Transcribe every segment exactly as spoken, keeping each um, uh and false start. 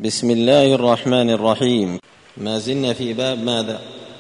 بسم الله الرحمن الرحيم. ما زلنا في باب ماذا؟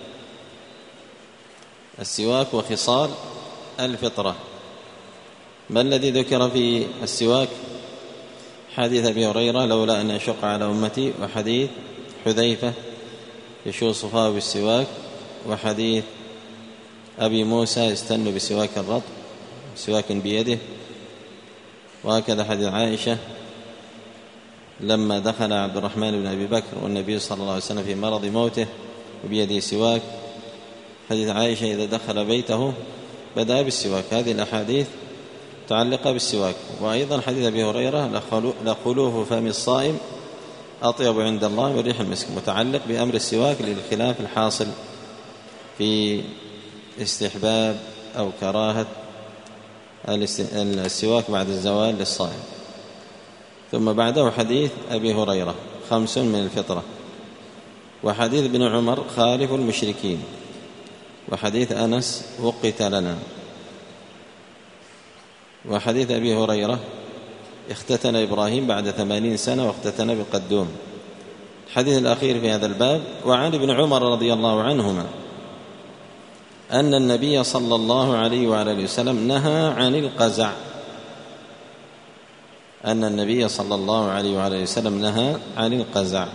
السواك وخصال الفطرة. ما الذي ذكر في السواك؟ حديث أبي هريرة لولا أن أشق على أمتي، وحديث حذيفة يشو صفاه بالسواك، وحديث أبي موسى يستن بسواك الرطب سواك بيده، وهكذا حديث عائشة لما دخل عبد الرحمن بن أبي بكر والنبي صلى الله عليه وسلم في مرض موته وبيده سواك، حديث عائشة إذا دخل بيته بدأ بالسواك. هذه الأحاديث متعلقة بالسواك. وأيضا حديث أبي هريرة لخلوف فم الصائم أطيب عند الله من ريح المسك، متعلق بأمر السواك للخلاف الحاصل في استحباب أو كراهة السواك بعد الزوال للصائم. ثم بعده حديث أبي هريرة خمس من الفطرة، وحديث ابن عمر خالف المشركين، وحديث أنس وقت لنا، وحديث أبي هريرة اختتن إبراهيم بعد ثمانين سنة واختتن بالقدوم. الحديث الأخير في هذا الباب: وعن ابن عمر رضي الله عنهما أن النبي صلى الله عليه وآله وسلم نهى عن القزع أن النبي صلى الله عليه وآله وسلم نهى عن القزع.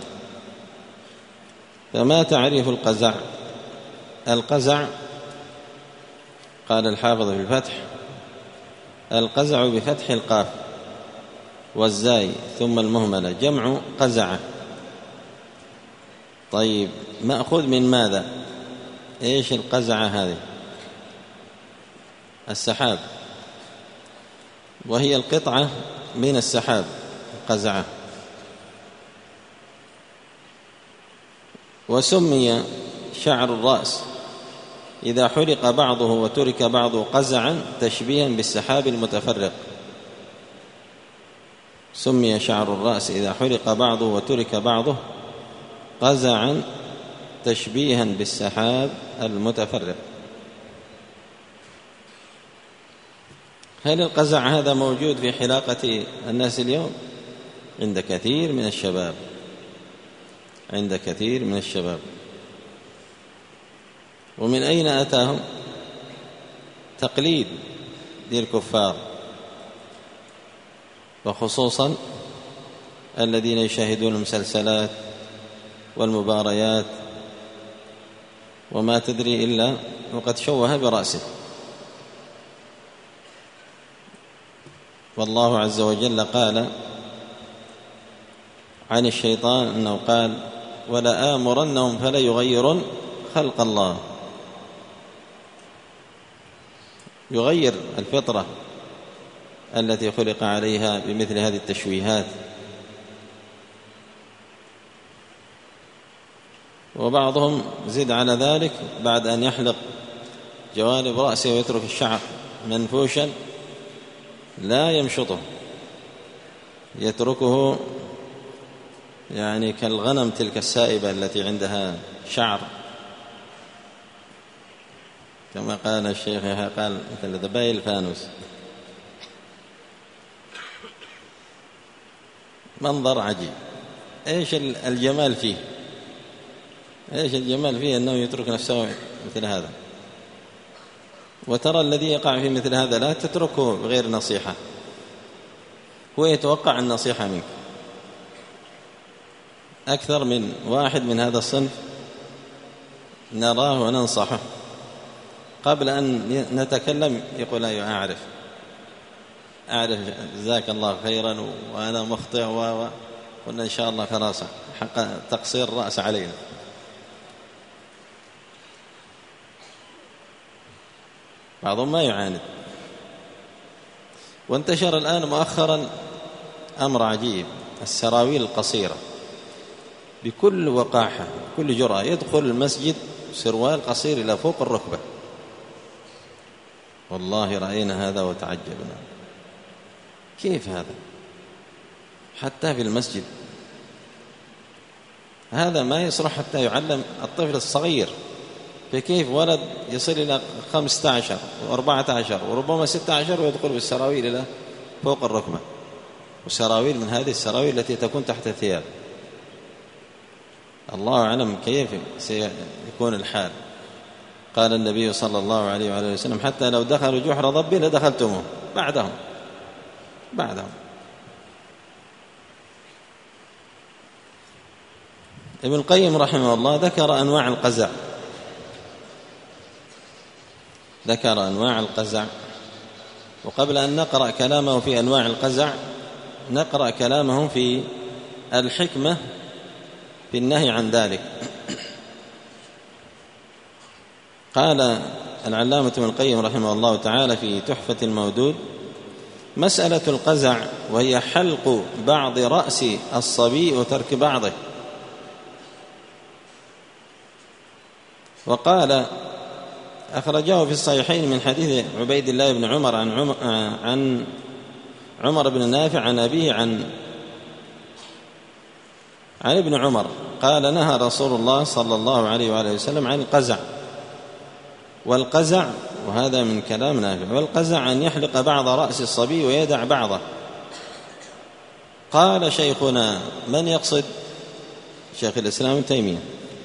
فما تعريف القزع؟ القزع قال الحافظ في الفتح: القزع بفتح القاف والزاي ثم المهملة جمع قزعة. طيب، مأخوذ من ماذا؟ إيش القزعة هذه؟ السحاب، وهي القطعة من السحاب قزعة. وسمي شعر الرأس إذا حلق بعضه وترك بعضه قزعا تشبيها بالسحاب المتفرق. سمي شعر الرأس إذا حلق بعضه وترك بعضه قزعا تشبيها بالسحاب المتفرق. هل القزع هذا موجود في حلاقة الناس اليوم؟ عند كثير من الشباب، عند كثير من الشباب. ومن أين أتاهم؟ تقليد للكفار، وخصوصا الذين يشاهدون المسلسلات والمباريات وما تدري إلا وقد شوه برأسه. والله عز وجل قال عن الشيطان أنه قال: ولآمرنهم فلا يغيرن خلق الله. يغير الفطرة التي خلق عليها بمثل هذه التشويهات. وبعضهم زد على ذلك بعد أن يحلق جوانب رأسه ويترك الشعر منفوشا لا يمشطه، يتركه يعني كالغنم تلك السائبة التي عندها شعر، كما قال الشيخ قال مثل ذبايل الفانوس. منظر عجيب. ايش الجمال فيه؟ ايش الجمال فيه انه يترك نفسه مثل هذا؟ وترى الذي يقع في مثل هذا لا تتركه بغير نصيحة، هو يتوقع النصيحة منك. أكثر من واحد من هذا الصنف نراه وننصحه قبل أن نتكلم يقول: أيوة أعرف أعرف جزاك الله خيرا وأنا مخطئ، وقلنا إن شاء الله خلاص حق تقصير الرأس علينا. بعضهم ما يعاند. وانتشر الآن مؤخرا أمر عجيب: السراويل القصيرة بكل وقاحة بكل جرأة. يدخل المسجد سروال قصير إلى فوق الركبة. والله رأينا هذا وتعجبنا. كيف هذا؟ حتى في المسجد هذا ما يصلح حتى يعلم الطفل الصغير. فكيف ولد يصل إلى خمسة عشر وأربعة عشر وربما ستة عشر ويدخل بالسراويل إلى فوق الركبة، وسراويل من هذه السراويل التي تكون تحت الثياب. الله أعلم كيف سيكون الحال. قال النبي صلى الله عليه وآله وسلم حتى لو دخلوا جحر ضب لدخلتموه بعدهم بعدهم ابن القيم رحمه الله ذكر أنواع القزع ذكر أنواع القزع وقبل أن نقرأ كلامه في أنواع القزع نقرأ كلامه في الحكمة في النهي عن ذلك. قال العلامة ابن القيم رحمه الله تعالى في تحفة المودود: مسألة القزع وهي حلق بعض رأس الصبي وترك بعضه. وقال أخرجه في الصحيحين من حديث عبيد الله بن عمر عن عمر, عن عمر بن نافع عن أبيه عن عن ابن عمر قال: نهى رسول الله صلى الله عليه وآله وسلم عن القزع. والقزع، وهذا من كلام نافع، والقزع أن يحلق بعض رأس الصبي ويدع بعضه. قال شيخنا، من يقصد؟ شيخ الإسلام ابن تيمية: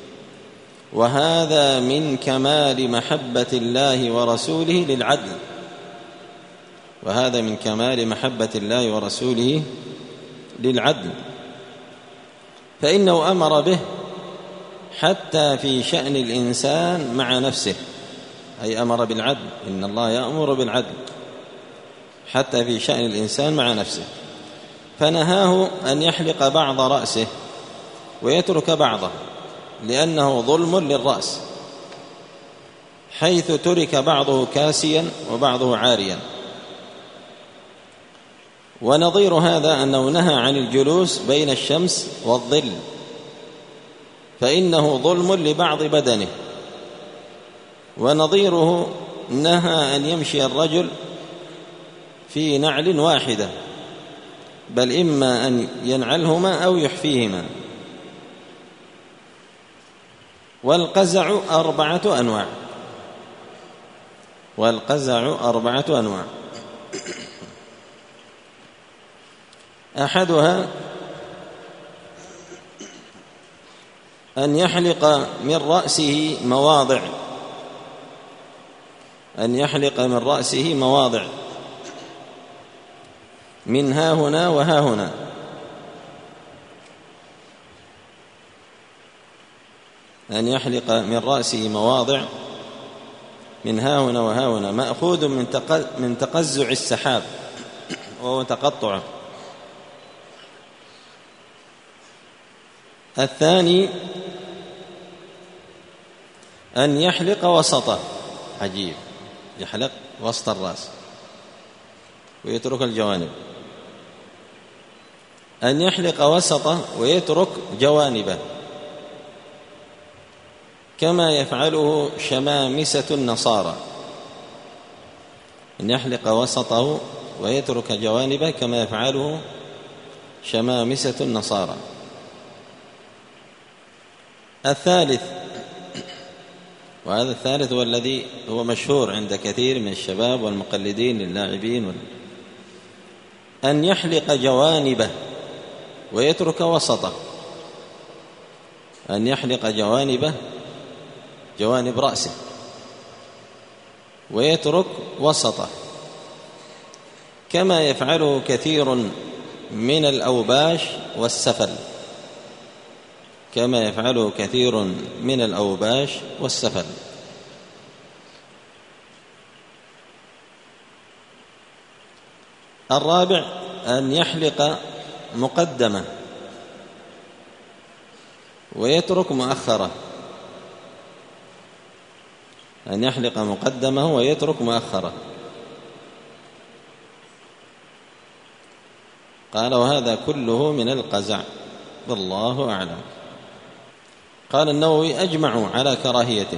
وهذا من كمال محبة الله ورسوله للعدل وهذا من كمال محبة الله ورسوله للعدل فإنه أمر به حتى في شأن الإنسان مع نفسه، أي أمر بالعدل، إن الله يأمر بالعدل حتى في شأن الإنسان مع نفسه، فنهاه أن يحلق بعض رأسه ويترك بعضه لأنه ظلم للرأس، حيث ترك بعضه كاسيا وبعضه عاريا. ونظير هذا أنه نهى عن الجلوس بين الشمس والظل، فإنه ظلم لبعض بدنه. ونظيره نهى أن يمشي الرجل في نعل واحدة، بل إما أن ينعلهما أو يحفيهما. والقزع أربعة أنواع والقزع أربعة أنواع أحدها أن يحلق من رأسه مواضع أن يحلق من رأسه مواضع من ها هنا وها هنا، أن يحلق من رأسه مواضع من ها هنا وها هنا، مأخوذ من تقزع السحاب وهو تقطعه. الثاني أن يحلق وسطه، عجيب، يحلق وسط الرأس ويترك الجوانب. أن يحلق وسطه ويترك جوانبه، كما يفعله شمامسة النصارى. أن يحلق وسطه ويترك جوانبه كما يفعله شمامسة النصارى. الثالث، وهذا الثالث هو الذي هو مشهور عند كثير من الشباب والمقلدين للاعبين وال... أن يحلق جوانبه ويترك وسطه. أن يحلق جوانبه جوانب رأسه ويترك وسطه، كما يفعله كثير من الأوباش والسفل كما يفعله كثير من الأوباش والسفل. الرابع أن يحلق مقدمة ويترك مؤخرة. أن يحلق مقدمه ويترك مؤخرة. قال: وهذا كله من القزع، والله أعلم. قال النووي: أجمعوا على كراهيته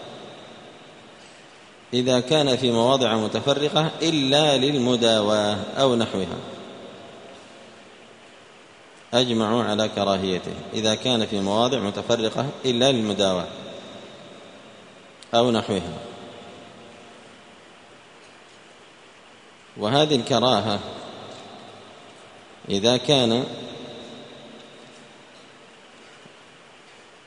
إذا كان في مواضع متفرقة إلا للمداواة أو نحوها. أجمعوا على كراهيته إذا كان في مواضع متفرقة إلا للمداواة أو نحوها. وهذه الكراهة إذا كان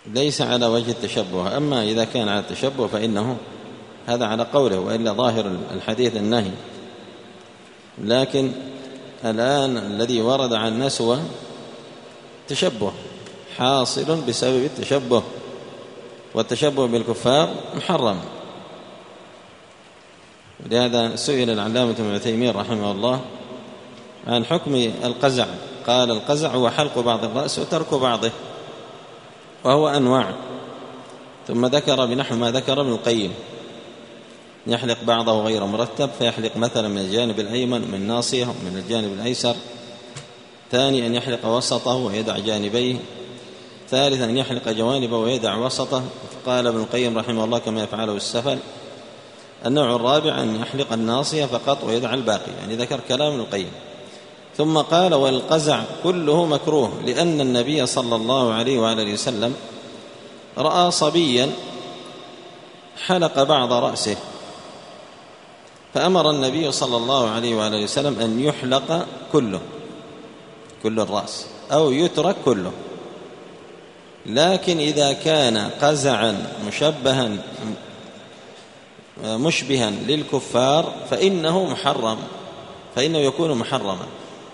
ليس على وجه التشبه. أما إذا كان على التشبه فإنه هذا على قوله، وإلا ظاهر الحديث النهي. لكن الآن الذي ورد عن نسوة تشبه حاصل بسبب التشبه، والتشبه بالكفار محرم. ولهذا سئل العلامة ابن عثيمين رحمه الله عن حكم القزع، قال القزع هو حلق بعض الرأس وترك بعضه، وهو أنواع. ثم ذكر بنحو ما ذكر ابن القيم، يحلق بعضه غير مرتب، فيحلق مثلا من الجانب الأيمن من ناصية من الجانب الأيسر. ثاني أن يحلق وسطه ويدع جانبيه. ثالثا أن يحلق جوانبه ويدع وسطه، قال ابن القيم رحمه الله كما يفعله السفل. النوع الرابع أن يحلق الناصية فقط ويدع الباقي، يعني ذكر كلام ابن القيم. ثم قال والقزع كله مكروه، لأن النبي صلى الله عليه وآله وسلم رأى صبيا حلق بعض رأسه، فأمر النبي صلى الله عليه وآله وسلم أن يحلق كله، كل الرأس، أو يترك كله. لكن إذا كان قزعا مشبها مشبها للكفار فإنه محرم، فإنه يكون محرما.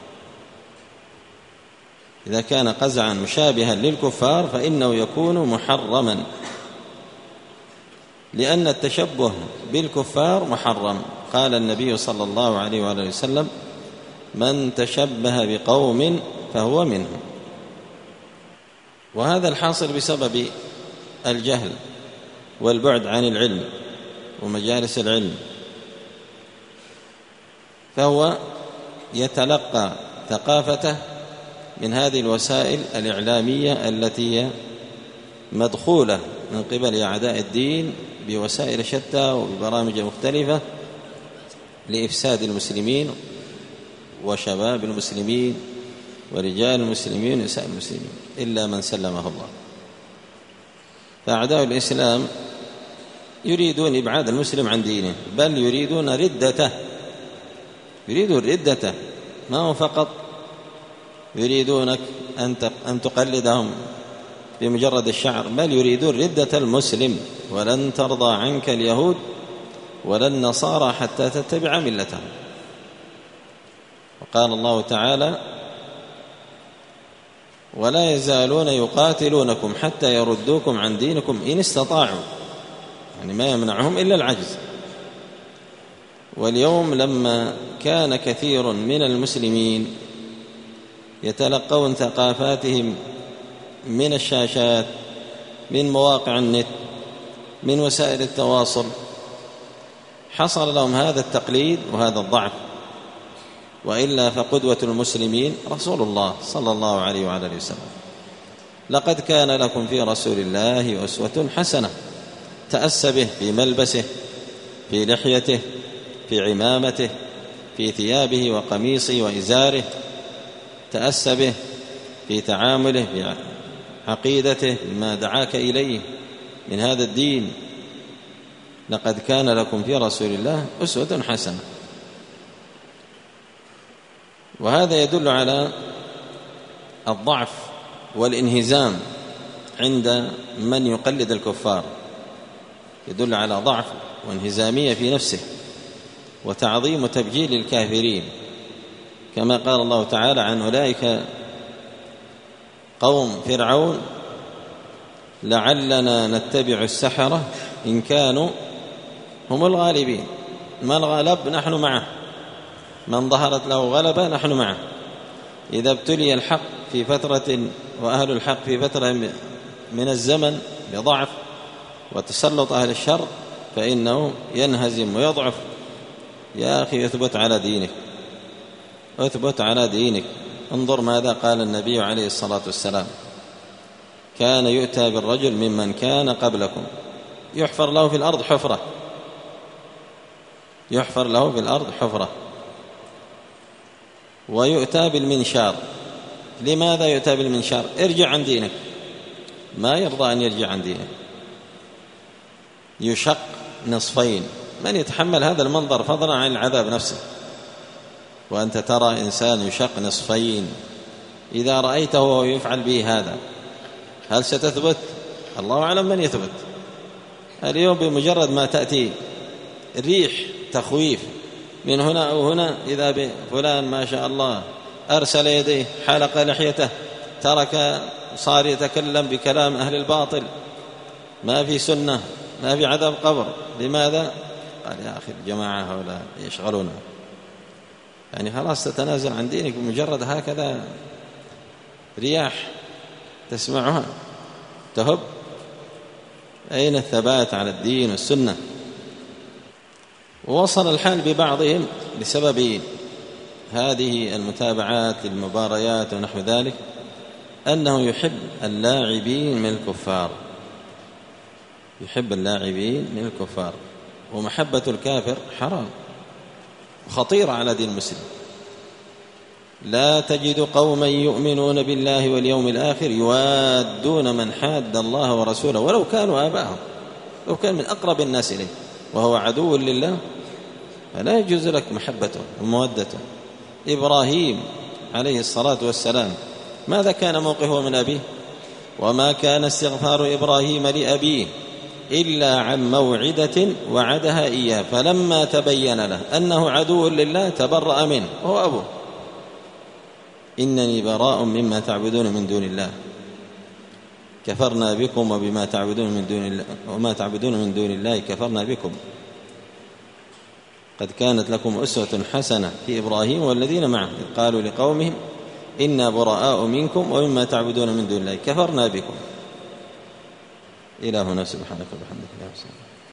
إذا كان قزعا مشابها للكفار فإنه يكون محرما، لأن التشبه بالكفار محرم. قال النبي صلى الله عليه وآله وسلم من تشبه بقوم فهو منهم. وهذا الحاصل بسبب الجهل والبعد عن العلم ومجالس العلم، فهو يتلقى ثقافته من هذه الوسائل الإعلامية التي هي مدخولة من قبل أعداء الدين بوسائل شتى وببرامج مختلفة لإفساد المسلمين وشباب المسلمين ورجال المسلمين ونساء المسلمين، إلا من سلمه الله. فأعداء الإسلام يريدون إبعاد المسلم عن دينه، بل يريدون ردته، يريدون ردته، ما هو فقط يريدونك أن تقلدهم بمجرد الشعر، بل يريدون ردة المسلم. ولن ترضى عنك اليهود ولا النصارى حتى تتبع ملتهم. وقال الله تعالى ولا يزالون يقاتلونكم حتى يردوكم عن دينكم إن استطاعوا، يعني ما يمنعهم إلا العجز. واليوم لما كان كثير من المسلمين يتلقون ثقافاتهم من الشاشات، من مواقع النت، من وسائل التواصل، حصل لهم هذا التقليد وهذا الضعف. وإلا فقدوة المسلمين رسول الله صلى الله عليه وعلى آله وسلم. لقد كان لكم في رسول الله أسوة حسنة، تأسى به في ملبسه، في لحيته، في عمامته، في ثيابه وقميصه وإزاره، تأسى به في تعامله، في عقيدته، بما دعاك إليه من هذا الدين. لقد كان لكم في رسول الله أسوة حسنة. وهذا يدل على الضعف والانهزام عند من يقلد الكفار، يدل على ضعف وانهزامية في نفسه وتعظيم وتبجيل الكافرين، كما قال الله تعالى عن أولئك قوم فرعون لعلنا نتبع السحرة إن كانوا هم الغالبين. من غلب نحن معه، من ظهرت له غلبة نحن معه. إذا ابتلي الحق في فترة وأهل الحق في فترة من الزمن بضعف وتسلط أهل الشر فإنه ينهزم ويضعف. يا أخي اثبت على دينك، اثبت على دينك. انظر ماذا قال النبي عليه الصلاة والسلام: كان يؤتى بالرجل ممن كان قبلكم يحفر له في الأرض حفرة، يحفر له في الأرض حفرة، ويؤتى بالمنشار. لماذا يؤتى بالمنشار؟ ارجع عن دينك، ما يرضى أن يرجع عن دينك. يشق نصفين. من يتحمل هذا المنظر فضلا عن العذاب نفسه؟ وأنت ترى إنسان يشق نصفين، إذا رأيته وهو يفعل به هذا هل ستثبت؟ الله أعلم من يثبت. اليوم بمجرد ما تأتي ريح تخويف من هنا أو هنا، إذا بفلان ما شاء الله أرسل يديه، حلق لحيته، ترك، صار يتكلم بكلام أهل الباطل، ما في سنة، ما في عذاب قبر. لماذا؟ قال يا أخي الجماعة هؤلاء يشغلون، يعني خلاص تتنازل عن دينك بمجرد هكذا رياح تسمعها تهب. أين الثبات على الدين والسنة؟ ووصل الحال ببعضهم بسبب هذه المتابعات للمباريات ونحو ذلك أنه يحب اللاعبين من الكفار، يحب اللاعبين من الكفار. ومحبة الكافر حرام وخطيرة على دين المسلم. لا تجد قوما يؤمنون بالله واليوم الآخر يوادون من حاد الله ورسوله ولو كانوا آباءهم، لو كان من أقرب الناس إليه وهو عدو لله، فلا يجوز لك محبته ومودته. إبراهيم عليه الصلاة والسلام ماذا كان موقفه من أبيه؟ وما كان استغفار إبراهيم لأبيه إلا عن موعدة وعدها إياه فلما تبين له أنه عدو لله تبرأ منه وهو أبوه. إنني براء مما تعبدون من دون الله كفرنا بكم وبما تعبدون من دون الله وما تعبدون من دون الله كفرنا بكم قد كانت لكم أسوة حسنة في إبراهيم والذين معه إذ قالوا لقومهم إنا براء منكم ومما تعبدون من دون الله كفرنا بكم. إلى هنا سبحانك وبحمدك.